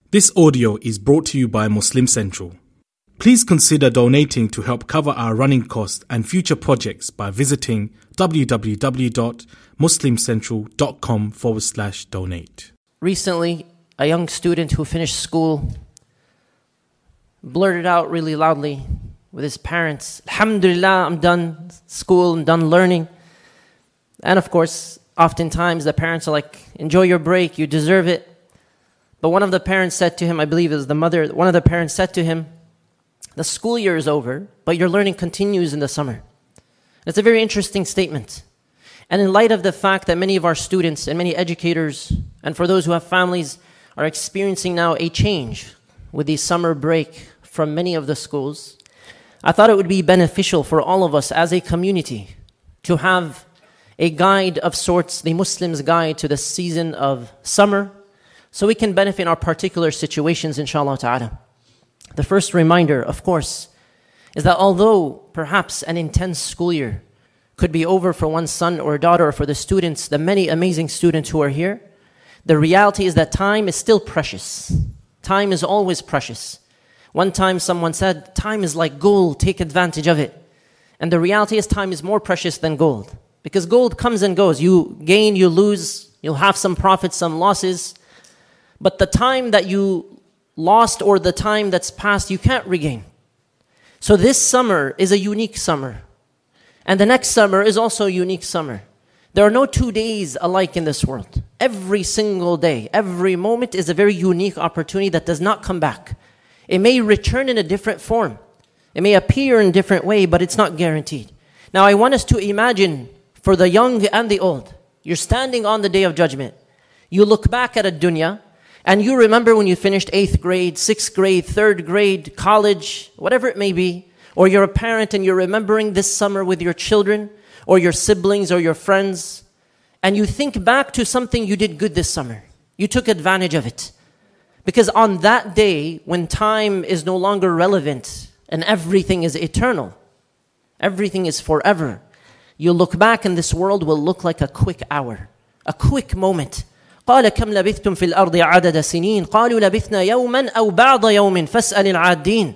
This audio is brought to you by Muslim Central. Please consider donating to help cover our running costs and future projects by visiting www.muslimcentral.com/donate. Recently, a young student who finished school blurted out really loudly with his parents, "Alhamdulillah, I'm done school, I'm done learning." And of course, oftentimes the parents are like, "Enjoy your break, you deserve it." But one of the parents said to him, I believe it was the mother, one of the parents said to him, "The school year is over, but your learning continues in the summer." It's a very interesting statement. And in light of the fact that many of our students and many educators, and for those who have families, are experiencing now a change with the summer break from many of the schools, I thought it would be beneficial for all of us as a community to have a guide of sorts, the Muslim's guide to the season of summer, so we can benefit in our particular situations, inshallah ta'ala. The first reminder, of course, is that although perhaps an intense school year could be over for one son or daughter, or for the students, the many amazing students who are here, the reality is that time is still precious. Time is always precious. One time someone said, "Time is like gold, take advantage of it." And the reality is time is more precious than gold. Because gold comes and goes. You gain, you lose, you'll have some profits, some losses. But the time that you lost or the time that's passed, you can't regain. So this summer is a unique summer. And the next summer is also a unique summer. There are no 2 days alike in this world. Every single day, every moment is a very unique opportunity that does not come back. It may return in a different form. It may appear in a different way, but it's not guaranteed. Now I want us to imagine, for the young and the old, you're standing on the Day of Judgment. You look back at a dunya, and you remember when you finished 8th grade, 6th grade, 3rd grade, college, whatever it may be, or you're a parent and you're remembering this summer with your children, or your siblings, or your friends, and you think back to something you did good this summer. You took advantage of it. Because on that day, when time is no longer relevant, and everything is eternal, everything is forever, you look back and this world will look like a quick hour, a quick moment. قال كم لبثتم في الأرض عدد سنين قالوا لبثنا يوما أو بعض يوم فاسأل العادين.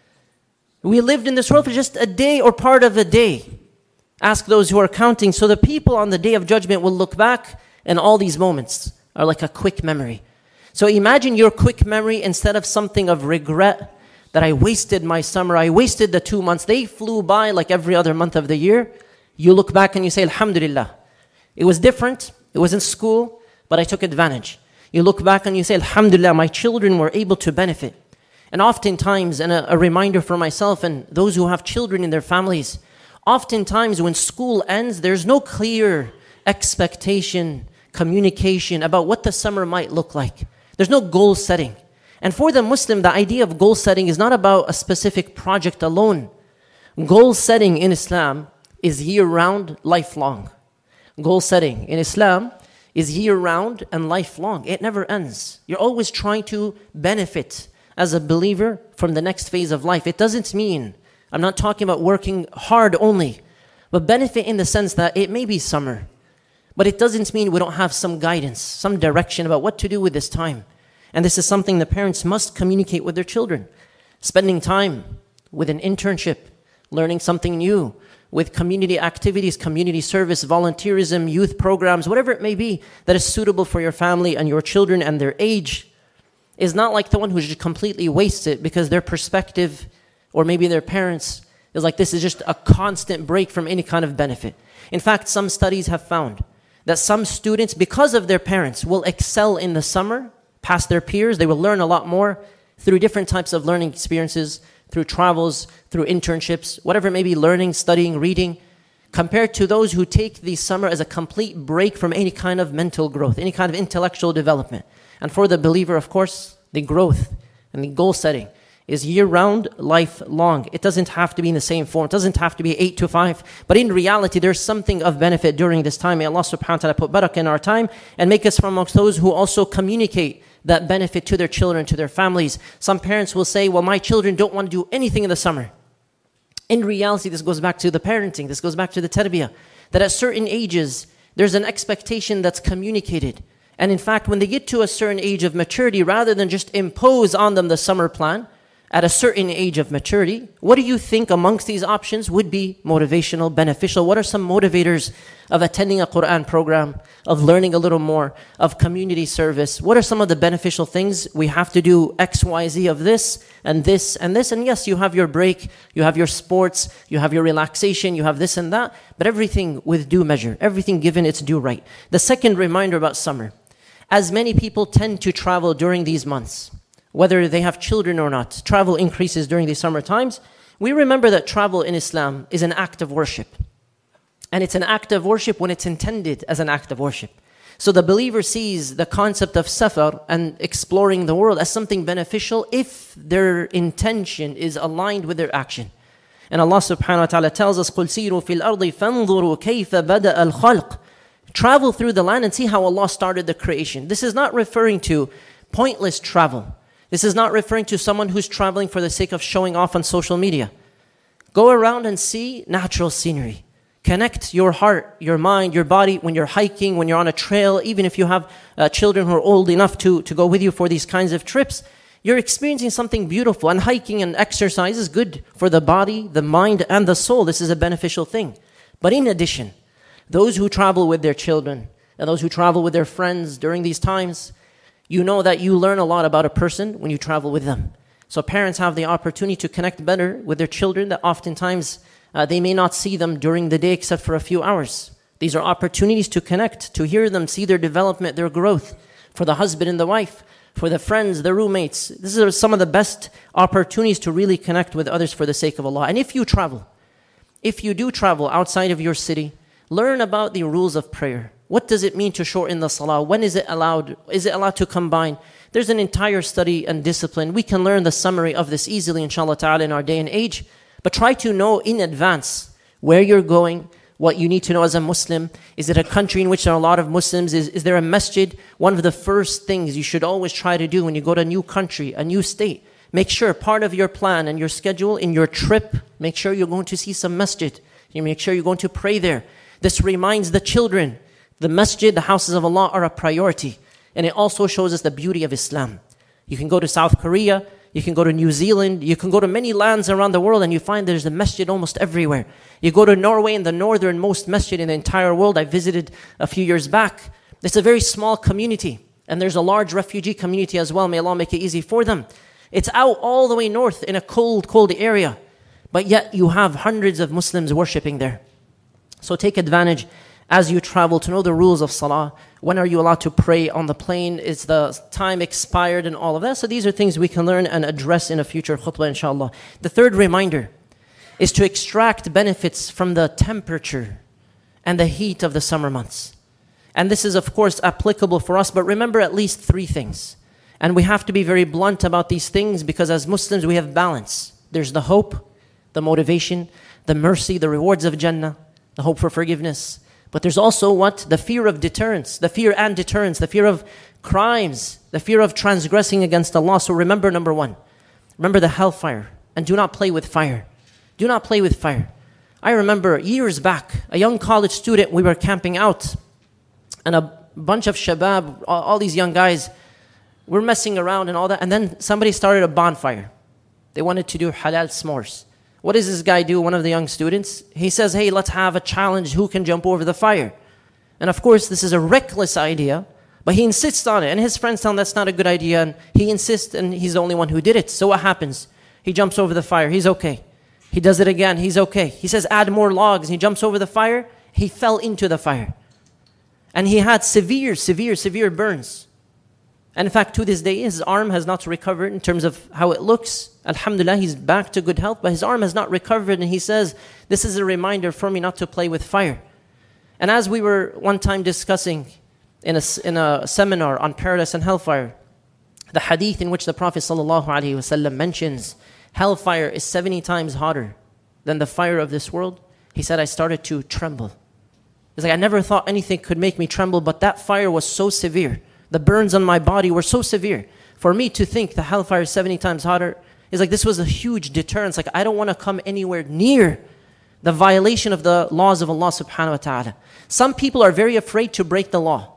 We lived in this world for just a day or part of a day. Ask those who are counting. So the people on the Day of Judgment will look back, and all these moments are like a quick memory. So imagine your quick memory instead of something of regret, that I wasted my summer, I wasted the 2 months. They flew by like every other month of the year. You look back and you say, "Alhamdulillah. It was different. It was in school, but I took advantage." You look back and you say, "Alhamdulillah, my children were able to benefit." And oftentimes, and a reminder for myself and those who have children in their families, oftentimes when school ends, there's no clear expectation, communication about what the summer might look like. There's no goal setting. And for the Muslim, the idea of goal setting is not about a specific project alone. Goal setting in Islam is year-round, lifelong. Goal setting in Islam is year-round and lifelong. It never ends. You're always trying to benefit as a believer from the next phase of life. It doesn't mean, I'm not talking about working hard only, but benefit in the sense that it may be summer, but it doesn't mean we don't have some guidance, some direction about what to do with this time. And this is something the parents must communicate with their children. Spending time with an internship, learning something new, with community activities, community service, volunteerism, youth programs, whatever it may be that is suitable for your family and your children and their age, is not like the one who just completely wastes it because their perspective, or maybe their parents, is like this is just a constant break from any kind of benefit. In fact, some studies have found that some students, because of their parents, will excel in the summer past their peers. They will learn a lot more through different types of learning experiences, through travels, through internships, whatever it may be, learning, studying, reading, compared to those who take the summer as a complete break from any kind of mental growth, any kind of intellectual development. And for the believer, of course, the growth and the goal setting is year-round, lifelong. It doesn't have to be in the same form. It doesn't have to be 8 to 5. But in reality, there's something of benefit during this time. May Allah subhanahu wa ta'ala put barakah in our time and make us from amongst those who also communicate that benefit to their children, to their families. Some parents will say, "Well, my children don't want to do anything in the summer." In reality, this goes back to the parenting. This goes back to the tarbiyah. That at certain ages, there's an expectation that's communicated. And in fact, when they get to a certain age of maturity, rather than just impose on them the summer plan, at a certain age of maturity, what do you think amongst these options would be motivational, beneficial? What are some motivators of attending a Quran program, of learning a little more, of community service? What are some of the beneficial things? We have to do X, Y, Z of this, and this, and this. And yes, you have your break, you have your sports, you have your relaxation, you have this and that, but everything with due measure, everything given its due right. The second reminder about summer, as many people tend to travel during these months, whether they have children or not, travel increases during the summer times. We remember that travel in Islam is an act of worship. And it's an act of worship when it's intended as an act of worship. So the believer sees the concept of safar and exploring the world as something beneficial if their intention is aligned with their action. And Allah subhanahu wa ta'ala tells us, قُلْ سِيرُوا فِي الْأَرْضِ فَانظُرُوا كَيْفَ بَدَأَ الْخَلْقِ. Travel through the land and see how Allah started the creation. This is not referring to pointless travel. This is not referring to someone who's traveling for the sake of showing off on social media. Go around and see natural scenery. Connect your heart, your mind, your body when you're hiking, when you're on a trail, even if you have children who are old enough to go with you for these kinds of trips. You're experiencing something beautiful. And hiking and exercise is good for the body, the mind, and the soul. This is a beneficial thing. But in addition, those who travel with their children and those who travel with their friends during these times, you know that you learn a lot about a person when you travel with them. So parents have the opportunity to connect better with their children that oftentimes they may not see them during the day except for a few hours. These are opportunities to connect, to hear them, see their development, their growth. For the husband and the wife, for the friends, the roommates. These are some of the best opportunities to really connect with others for the sake of Allah. And if you do travel outside of your city, learn about the rules of prayer. What does it mean to shorten the salah? When is it allowed? Is it allowed to combine? There's an entire study and discipline. We can learn the summary of this easily, inshallah ta'ala, in our day and age. But try to know in advance where you're going, what you need to know as a Muslim. Is it a country in which there are a lot of Muslims? Is there a masjid? One of the first things you should always try to do when you go to a new country, a new state, make sure part of your plan and your schedule in your trip, make sure you're going to see some masjid. You make sure you're going to pray there. This reminds the children, the masjid, the houses of Allah are a priority. And it also shows us the beauty of Islam. You can go to South Korea, you can go to New Zealand, you can go to many lands around the world and you find there's a masjid almost everywhere. You go to Norway, in the northernmost masjid in the entire world. I visited a few years back. It's a very small community and there's a large refugee community as well. May Allah make it easy for them. It's out all the way north in a cold area. But yet you have hundreds of Muslims worshipping there. So take advantage as you travel to know the rules of salah. When are you allowed to pray on the plane? Is the time expired and all of that? So these are things we can learn and address in a future khutbah, inshallah. The third reminder is to extract benefits from the temperature and the heat of the summer months. And this is, of course, applicable for us, but remember at least three things. And we have to be very blunt about these things because as Muslims, we have balance. There's the hope, the motivation, the mercy, the rewards of Jannah, the hope for forgiveness. But there's also what? The fear of deterrence, the fear of crimes, the fear of transgressing against Allah. So remember number one, remember the hellfire and do not play with fire. Do not play with fire. I remember years back, a young college student, we were camping out and a bunch of shabab, all these young guys, were messing around and all that. And then somebody started a bonfire. They wanted to do halal s'mores. What does this guy do, one of the young students? He says, hey, let's have a challenge. Who can jump over the fire? And of course, this is a reckless idea, but he insists on it. And his friends tell him that's not a good idea. And he insists, and he's the only one who did it. So what happens? He jumps over the fire. He's okay. He does it again. He's okay. He says, add more logs. He jumps over the fire. He fell into the fire. And he had severe burns. And in fact, to this day, his arm has not recovered in terms of how it looks. Alhamdulillah, he's back to good health, but his arm has not recovered. And he says, this is a reminder for me not to play with fire. And as we were one time discussing in a seminar on paradise and hellfire, the hadith in which the Prophet ﷺ mentions hellfire is 70 times hotter than the fire of this world, he said, I started to tremble. It's like I never thought anything could make me tremble, but that fire was so severe. The burns on my body were so severe. For me to think the hellfire is 70 times hotter is like this was a huge deterrence. Like I don't want to come anywhere near the violation of the laws of Allah subhanahu wa ta'ala. Some people are very afraid to break the law.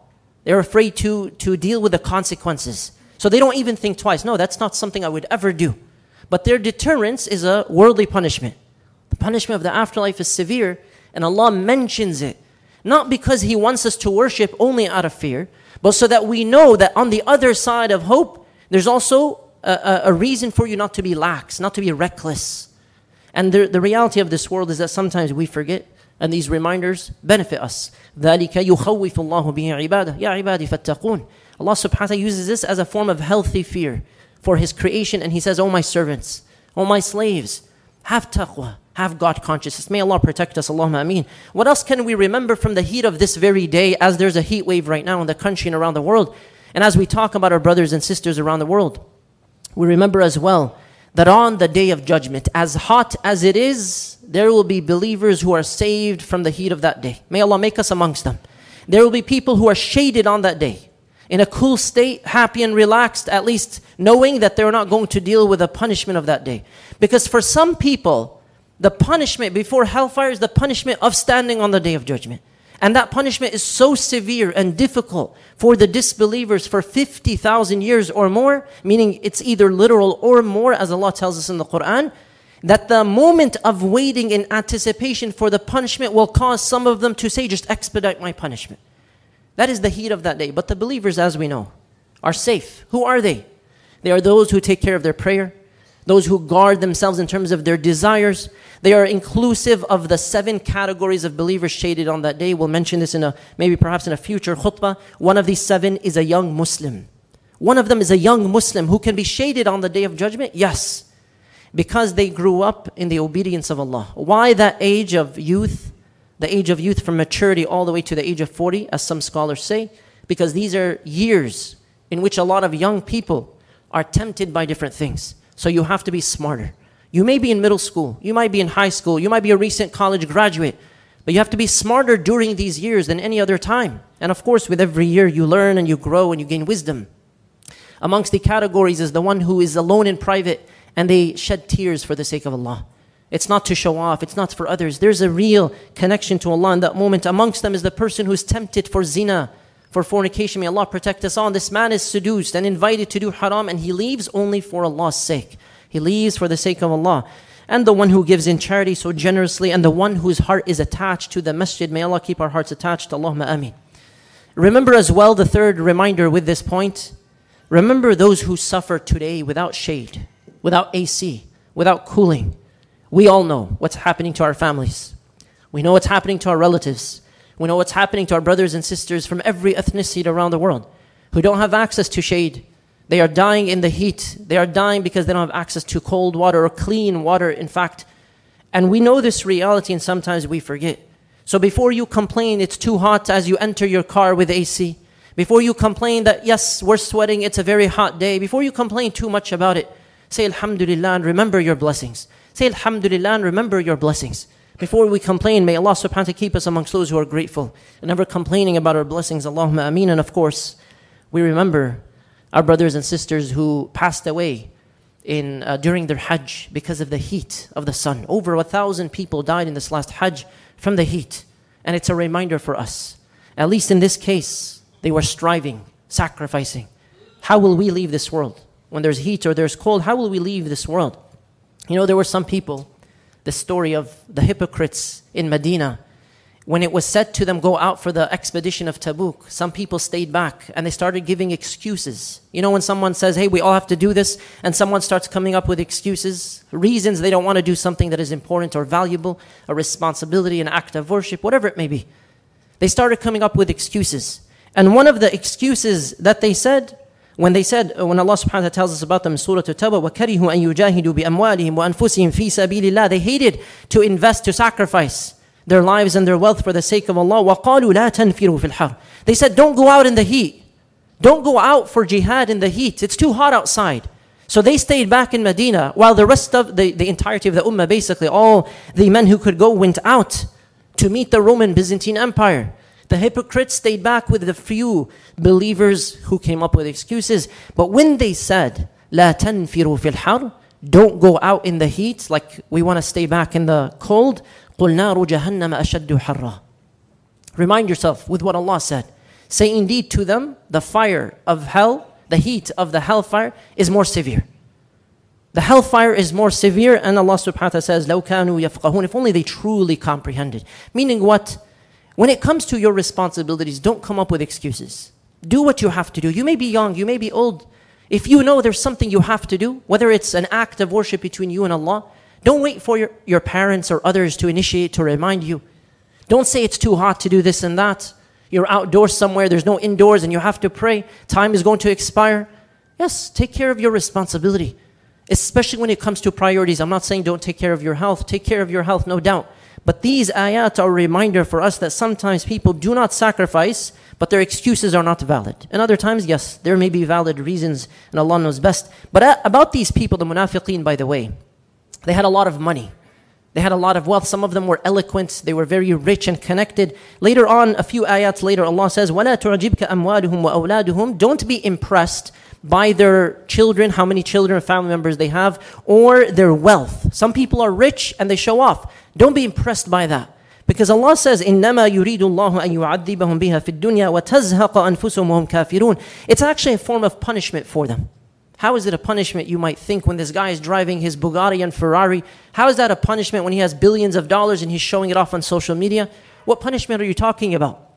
They're afraid to deal with the consequences. So they don't even think twice. No, that's not something I would ever do. But their deterrence is a worldly punishment. The punishment of the afterlife is severe, and Allah mentions it. Not because He wants us to worship only out of fear, but so that we know that on the other side of hope, there's also a reason for you not to be lax, not to be reckless. And the reality of this world is that sometimes we forget, and these reminders benefit us. ذَلِكَ يُخَوِّفُ اللَّهُ بِهِ عِبَادَهُ يَا عِبَادِ فَاتَّقُونَ. Allah subhanahu wa ta'ala uses this as a form of healthy fear for His creation, and He says, "O my servants, O my slaves, have taqwa, have God consciousness." May Allah protect us, Allahumma ameen. What else can we remember from the heat of this very day, as there's a heat wave right now in the country and around the world? And as we talk about our brothers and sisters around the world, we remember as well that on the day of judgment, as hot as it is, there will be believers who are saved from the heat of that day. May Allah make us amongst them. There will be people who are shaded on that day, in a cool state, happy and relaxed, at least knowing that they're not going to deal with the punishment of that day. Because for some people, the punishment before hellfire is the punishment of standing on the day of judgment. And that punishment is so severe and difficult for the disbelievers for 50,000 years or more, meaning it's either literal or more, as Allah tells us in the Quran, that the moment of waiting in anticipation for the punishment will cause some of them to say, "Just expedite my punishment." That is the heat of that day. But the believers, as we know, are safe. Who are they? They are those who take care of their prayer, those who guard themselves in terms of their desires. They are inclusive of the 7 categories of believers shaded on that day. We'll mention this maybe perhaps in a future khutbah. One of these 7 is a young Muslim. One of them is a young Muslim who can be shaded on the day of judgment. Yes, because they grew up in the obedience of Allah. Why that age of youth? The age of youth from maturity all the way to the age of 40, as some scholars say, because these are years in which a lot of young people are tempted by different things. So you have to be smarter. You may be in middle school, you might be in high school, you might be a recent college graduate, but you have to be smarter during these years than any other time. And of course, with every year you learn and you grow and you gain wisdom. Amongst the categories is the one who is alone in private and they shed tears for the sake of Allah. It's not to show off, it's not for others. There's a real connection to Allah in that moment. Amongst them is the person who's tempted for zina, for fornication. May Allah protect us all. This man is seduced and invited to do haram, and he leaves only for Allah's sake. He leaves for the sake of Allah. And the one who gives in charity so generously, and the one whose heart is attached to the masjid. May Allah keep our hearts attached. Allahumma ameen. Remember as well the third reminder with this point. Remember those who suffer today without shade, without AC, without cooling. We all know what's happening to our families. We know what's happening to our relatives. We know what's happening to our brothers and sisters from every ethnicity around the world who don't have access to shade. They are dying in the heat. They are dying because they don't have access to cold water or clean water, in fact. And we know this reality, and sometimes we forget. So before you complain it's too hot as you enter your car with AC, before you complain that, yes, we're sweating, it's a very hot day, before you complain too much about it, say Alhamdulillah and remember your blessings. Say Alhamdulillah and remember your blessings. Before we complain, may Allah subhanahu wa ta'ala keep us amongst those who are grateful and never complaining about our blessings. Allahumma ameen. And of course, we remember our brothers and sisters who passed away during their Hajj because of the heat of the sun. Over 1,000 people died in this last Hajj from the heat. And it's a reminder for us. At least in this case, they were striving, sacrificing. How will we leave this world? When there's heat or there's cold, how will we leave this world? You know, there were some people, the story of the hypocrites in Medina, when it was said to them, go out for the expedition of Tabuk, some people stayed back and they started giving excuses. You know, when someone says, hey, we all have to do this, and someone starts coming up with excuses, reasons they don't want to do something that is important or valuable, a responsibility, an act of worship, whatever it may be. They started coming up with excuses. And one of the excuses that they said, when Allah subhanahu wa ta'ala tells us about them in Surah At-Tawbah, وَكَرِهُ أَن يُجَاهِدُوا بِأَمْوَالِهِمْ وَأَنفُسِهِمْ فِي سَبِيلِ اللَّهِ. They hated to invest, to sacrifice their lives and their wealth for the sake of Allah. وَقَالُوا لَا تَنْفِرُوا فِي الْحَرِّ. They said, don't go out in the heat. Don't go out for jihad in the heat. It's too hot outside. So they stayed back in Medina while the rest of the entirety of the ummah, basically all the men who could go, went out to meet the Roman Byzantine Empire. The hypocrites stayed back with the few believers who came up with excuses. But when they said, لا تنفروا في الحر, don't go out in the heat, like we want to stay back in the cold, قُلْ نَارُ جَهَنَّمَ أَشَدُّ حَرًّا. Remind yourself with what Allah said. say indeed to them, the fire of hell, the heat of the hellfire is more severe. The hellfire is more severe, and Allah subhanahu wa ta'ala says, لَوْ كَانُوا يَفْقَهُونَ, if only they truly comprehended. Meaning what? When it comes to your responsibilities, don't come up with excuses. Do what you have to do. You may be young, you may be old. If you know there's something you have to do, whether it's an act of worship between you and Allah, don't wait for your parents or others to initiate, to remind you. Don't say it's too hot to do this and that. You're outdoors somewhere, there's no indoors, and you have to pray. Time is going to expire. Yes, take care of your responsibility. Especially when it comes to priorities. I'm not saying don't take care of your health. Take care of your health, no doubt. But these ayat are a reminder for us that sometimes people do not sacrifice, but their excuses are not valid. And other times, yes, there may be valid reasons, and Allah knows best. But about these people, the munafiqeen, by the way, they had a lot of money. They had a lot of wealth. Some of them were eloquent. They were very rich and connected. Later on, a few ayats later, Allah says, وَلَا تُعْجِبْكَ أَمْوَالُهُمْ وَأَوْلَادُهُمْ. Don't be impressed by their children, how many children, family members they have, or their wealth. Some people are rich and they show off. Don't be impressed by that. Because Allah says, إِنَّمَا يُرِيدُ اللَّهُ أَن يُعَذِّبَهُم بِهَا فِي الدُّنْيَا وَتَزْهَقَ أَنفُسُهُمْ وَهُمْ كَافِرُونَ. It's actually a form of punishment for them. How is it a punishment, you might think, when this guy is driving his Bugatti and Ferrari? How is that a punishment when he has billions of dollars and he's showing it off on social media? What punishment are you talking about?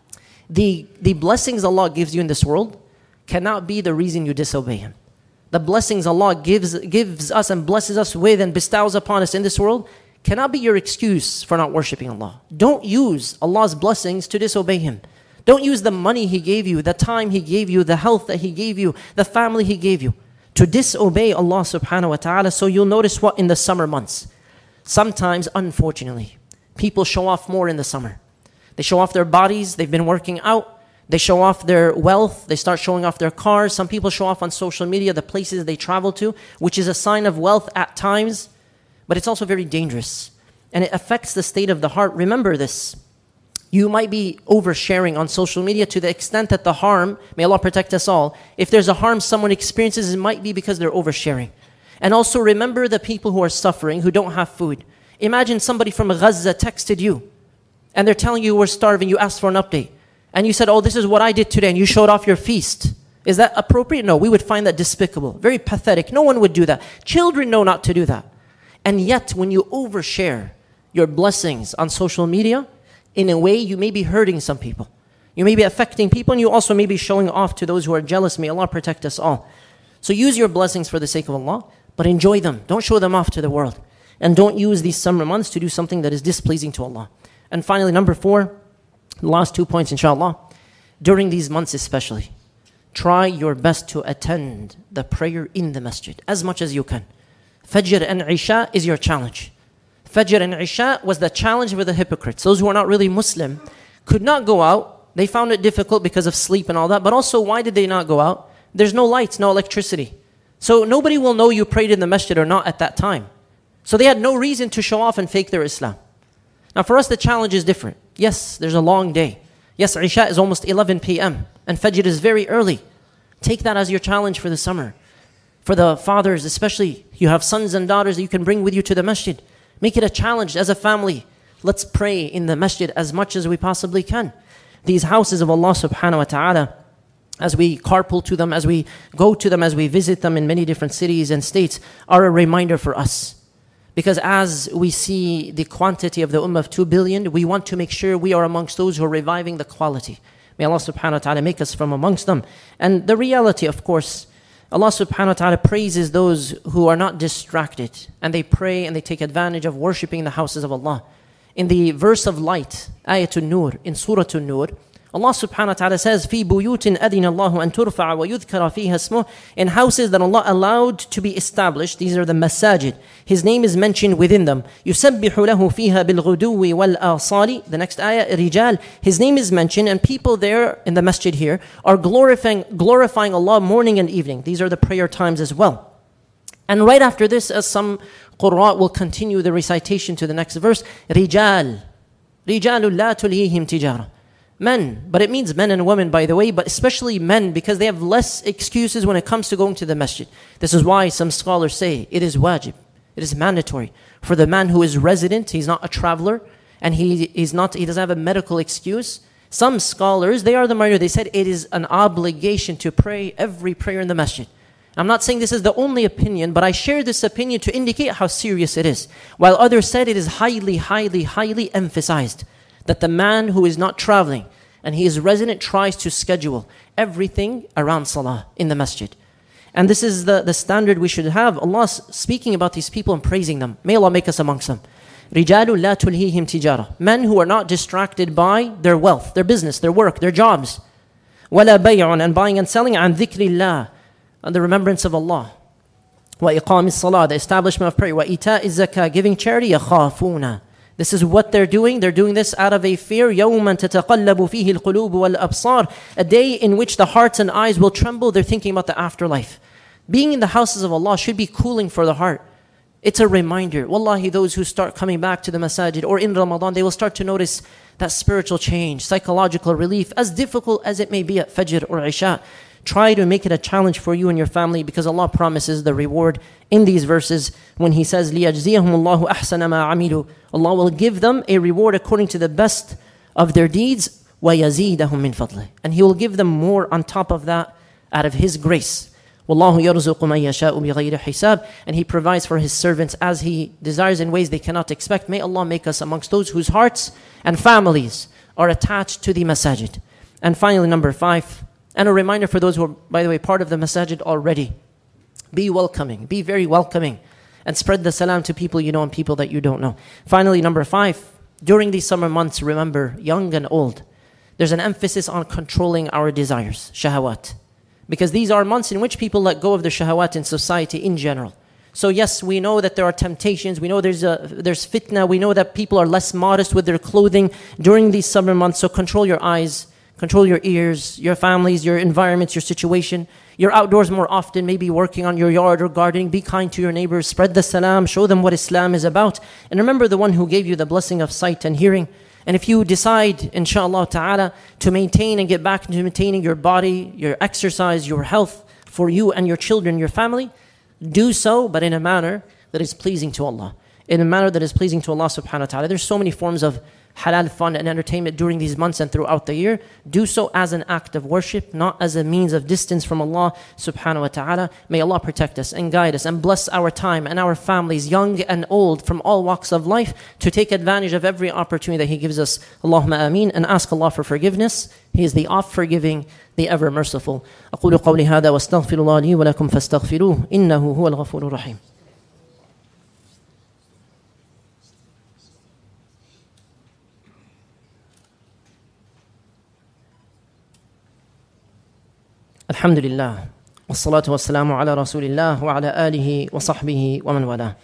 The blessings Allah gives you in this world cannot be the reason you disobey Him. The blessings Allah gives us and blesses us with and bestows upon us in this world cannot be your excuse for not worshiping Allah. Don't use Allah's blessings to disobey Him. Don't use the money He gave you, the time He gave you, the health that He gave you, the family He gave you to disobey Allah subhanahu wa ta'ala. So you'll notice what in the summer months. Sometimes, unfortunately, people show off more in the summer. They show off their bodies, they've been working out, they show off their wealth, they start showing off their cars. Some people show off on social media the places they travel to, which is a sign of wealth at times, but it's also very dangerous. And it affects the state of the heart. Remember this. You might be oversharing on social media to the extent that the harm, may Allah protect us all, if there's a harm someone experiences, it might be because they're oversharing. And also remember the people who are suffering, who don't have food. Imagine somebody from Gaza texted you, and they're telling you we're starving, you asked for an update. And you said, oh, this is what I did today, and you showed off your feast. Is that appropriate? No, we would find that despicable, very pathetic. No one would do that. Children know not to do that. And yet, when you overshare your blessings on social media, in a way, you may be hurting some people. You may be affecting people, and you also may be showing off to those who are jealous. May Allah protect us all. So use your blessings for the sake of Allah, but enjoy them. Don't show them off to the world. And don't use these summer months to do something that is displeasing to Allah. And finally, number 4, the last 2 points, inshallah. During these months especially, try your best to attend the prayer in the masjid as much as you can. Fajr and Isha is your challenge. Fajr and Isha was the challenge for the hypocrites. Those who are not really Muslim could not go out. They found it difficult because of sleep and all that. But also, why did they not go out? There's no lights, no electricity. So nobody will know you prayed in the masjid or not at that time. So they had no reason to show off and fake their Islam. Now for us, the challenge is different. Yes, there's a long day. Yes, Isha is almost 11 p.m. and Fajr is very early. Take that as your challenge for the summer. For the fathers especially, you have sons and daughters that you can bring with you to the masjid. Make it a challenge as a family. Let's pray in the masjid as much as we possibly can. These houses of Allah subhanahu wa ta'ala, as we carpool to them, as we go to them, as we visit them in many different cities and states, are a reminder for us. Because as we see the quantity of the ummah of 2 billion, we want to make sure we are amongst those who are reviving the quality. May Allah subhanahu wa ta'ala make us from amongst them. And the reality, of course, Allah subhanahu wa ta'ala praises those who are not distracted, and they pray and they take advantage of worshipping the houses of Allah. In the verse of light, Ayatul Nur, in Surah An-Nur, Allah subhanahu wa ta'ala says, فِي بُيُوتٍ أَذِنَ اللَّهُ أَن تُرْفَعَ وَيُذْكَرَ فِيهَا اسْمُهُ. In houses that Allah allowed to be established, these are the masajid. His name is mentioned within them. يُسَبِّحُ لَهُ فِيهَا بِالْغُدُوِّ وَالْآصَالِ. The next ayah, رِجَال. His name is mentioned, and people there in the masjid here are glorifying Allah morning and evening. These are the prayer times as well. And right after this, as some Qur'an will continue the recitation to the next verse, رِجَال رِجَالٌ لَا تُلْهِيهِمْ تِجَارَةٌ. Men, but it means men and women, by the way, but especially men, because they have less excuses when it comes to going to the masjid. This is why some scholars say it is wajib, it is mandatory for the man who is resident, he's not a traveler, and he doesn't have a medical excuse. Some scholars, they are the minority, they said it is an obligation to pray every prayer in the masjid. I'm not saying this is the only opinion, but I share this opinion to indicate how serious it is. While others said it is highly emphasized that the man who is not traveling and he is resident tries to schedule everything around salah in the masjid. And this is the standard we should have. Allah speaking about these people and praising them. May Allah make us amongst them. رِجَالٌ لَا تُلْهِيهِمْ تِجَارَةٌ. Men who are not distracted by their wealth, their business, their work, their jobs. وَلَا بَيْعٌ. And buying and selling. عَنْ ذِكْرِ اللَّهِ. And the remembrance of Allah. وَإِقَامِ الصَّلَاةِ. The establishment of prayer. وَإِيتَاءِ الزَّكَاةِ. Giving charity. يَخَافُونَ. This is what they're doing. They're doing this out of a fear. يَوْمًا تَتَقَلَّبُ فِيهِ الْقُلُوبُ وَالْأَبْصَارِ. A day in which the hearts and eyes will tremble. They're thinking about the afterlife. Being in the houses of Allah should be cooling for the heart. It's a reminder. Wallahi, those who start coming back to the masajid or in Ramadan, they will start to notice that spiritual change, psychological relief, as difficult as it may be at Fajr or Isha. Try to make it a challenge for you and your family, because Allah promises the reward in these verses when He says, لِيَجْزِيَهُمُ اللَّهُ أَحْسَنَ مَا عَمِلُوا. Allah will give them a reward according to the best of their deeds, وَيَزِيدَهُم مِّن فَضْلِهِ. And He will give them more on top of that out of His grace. وَاللَّهُ يَرْزُقُ مَن يَشَاءُ بِغَيْرِ حِسَابٍ. And He provides for His servants as He desires in ways they cannot expect. May Allah make us amongst those whose hearts and families are attached to the masajid. And finally, number 5, and a reminder for those who are, by the way, part of the masajid already. Be welcoming, be very welcoming, and spread the salam to people you know and people that you don't know. Finally, number 5, during these summer months, remember, young and old, there's an emphasis on controlling our desires, shahawat. Because these are months in which people let go of the shahawat in society in general. So yes, we know that there are temptations, we know there's fitna, we know that people are less modest with their clothing during these summer months. So control your eyes, control your ears, your families, your environments, your situation. You're outdoors more often, maybe working on your yard or gardening. Be kind to your neighbors, spread the salam, show them what Islam is about. And remember the one who gave you the blessing of sight and hearing. And if you decide, inshaAllah ta'ala, to maintain and get back into maintaining your body, your exercise, your health for you and your children, your family, do so, but in a manner that is pleasing to Allah. In a manner that is pleasing to Allah subhanahu wa ta'ala. There's so many forms of halal fun and entertainment during these months and throughout the year. Do so as an act of worship, not as a means of distance from Allah subhanahu wa ta'ala. May Allah protect us and guide us and bless our time and our families, young and old, from all walks of life, to take advantage of every opportunity that He gives us. Allahumma ameen, and ask Allah for forgiveness. He is the oft-forgiving, the ever-merciful. أقول قولي هذا واستغفر الله لي ولكم فاستغفروه إنه هو الغفور الرحيم. Alhamdulillah, wassalatu wassalamu ala rasulillah wa ala alihi wa sahbihi wa man wala.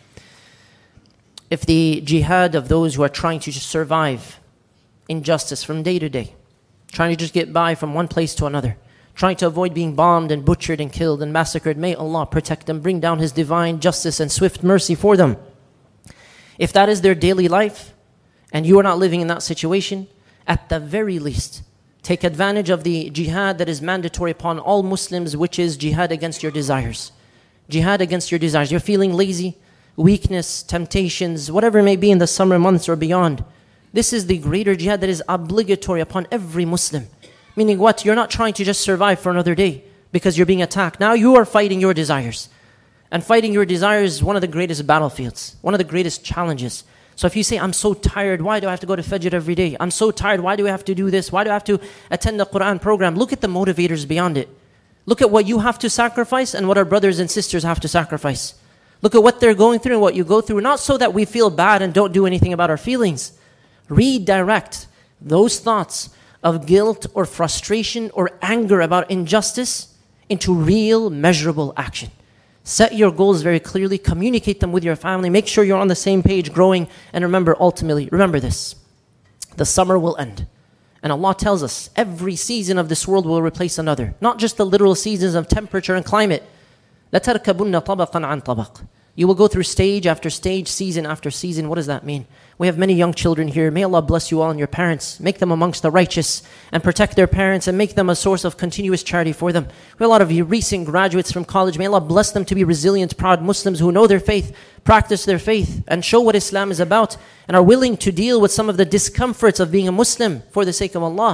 If the jihad of those who are trying to just survive injustice from day to day, trying to just get by from one place to another, trying to avoid being bombed and butchered and killed and massacred, may Allah protect them, bring down His divine justice and swift mercy for them. If that is their daily life, and you are not living in that situation, at the very least, take advantage of the jihad that is mandatory upon all Muslims, which is jihad against your desires. Jihad against your desires. You're feeling lazy, weakness, temptations, whatever it may be in the summer months or beyond. This is the greater jihad that is obligatory upon every Muslim. Meaning what? You're not trying to just survive for another day because you're being attacked. Now you are fighting your desires. And fighting your desires is one of the greatest battlefields, one of the greatest challenges. So if you say, I'm so tired, why do I have to go to Fajr every day? I'm so tired, why do I have to do this? Why do I have to attend the Quran program? Look at the motivators beyond it. Look at what you have to sacrifice and what our brothers and sisters have to sacrifice. Look at what they're going through and what you go through. Not so that we feel bad and don't do anything about our feelings. Redirect those thoughts of guilt or frustration or anger about injustice into real, measurable action. Set your goals very clearly, communicate them with your family, make sure you're on the same page, growing, and remember, ultimately, remember this, the summer will end. And Allah tells us, every season of this world will replace another. Not just the literal seasons of temperature and climate. لَتَرْكَبُنَّ طَبَقًا عَنْ طَبَقٍ. You will go through stage after stage, season after season. What does that mean? We have many young children here. May Allah bless you all and your parents. Make them amongst the righteous and protect their parents and make them a source of continuous charity for them. We have a lot of recent graduates from college. May Allah bless them to be resilient, proud Muslims who know their faith, practice their faith, and show what Islam is about, and are willing to deal with some of the discomforts of being a Muslim for the sake of Allah.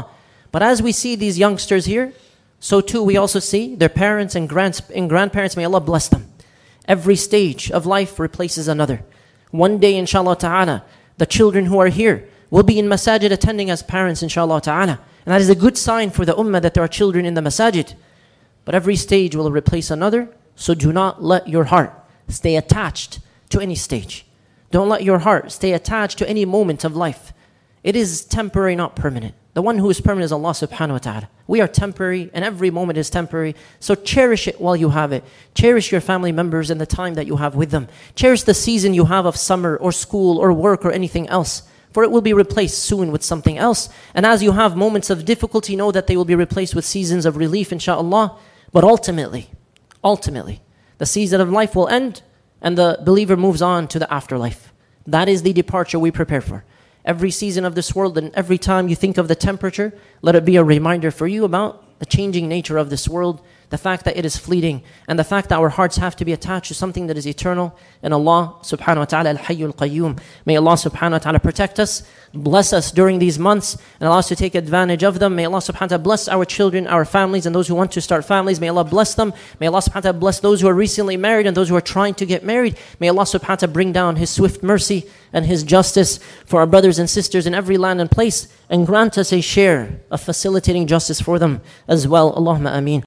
But as we see these youngsters here, so too we also see their parents and grandparents. May Allah bless them. Every stage of life replaces another. One day, inshallah ta'ala, the children who are here will be in masajid attending as parents, inshallah ta'ala. And that is a good sign for the ummah that there are children in the masajid. But every stage will replace another. So do not let your heart stay attached to any stage. Don't let your heart stay attached to any moment of life. It is temporary, not permanent. The one who is permanent is Allah subhanahu wa ta'ala. We are temporary and every moment is temporary. So cherish it while you have it. Cherish your family members and the time that you have with them. Cherish the season you have of summer or school or work or anything else. For it will be replaced soon with something else. And as you have moments of difficulty, know that they will be replaced with seasons of relief, inshaAllah. But ultimately, the season of life will end and the believer moves on to the afterlife. That is the departure we prepare for. Every season of this world and every time you think of the temperature, let it be a reminder for you about the changing nature of this world, the fact that it is fleeting, and the fact that our hearts have to be attached to something that is eternal. And Allah subhanahu wa ta'ala, al-Hayyul Qayyum. May Allah subhanahu wa ta'ala protect us, bless us during these months, and allow us to take advantage of them. May Allah subhanahu wa ta'ala bless our children, our families, and those who want to start families. May Allah bless them. May Allah subhanahu wa ta'ala bless those who are recently married and those who are trying to get married. May Allah subhanahu wa ta'ala bring down His swift mercy and His justice for our brothers and sisters in every land and place, and grant us a share of facilitating justice for them as well. Allahumma ameen.